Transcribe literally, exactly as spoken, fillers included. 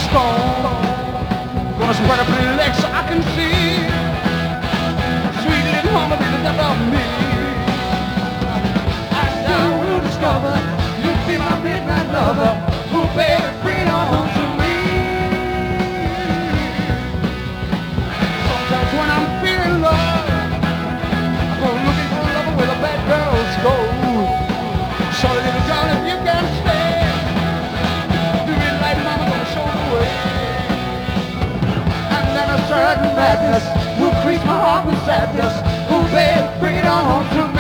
stone. Gonna spread up my legs so I can see. Sweet little mama be the death of me. And I will discover you'll be my midnight lover. Who baby bring on home to me. Sometimes when I'm feeling love, I go looking for a lover with a bad girl's gold. So little darling, if you can stay, do it like mama gonna show the way. And then a certain madness will crease my heart with sadness. Oh baby, bring it on home to me.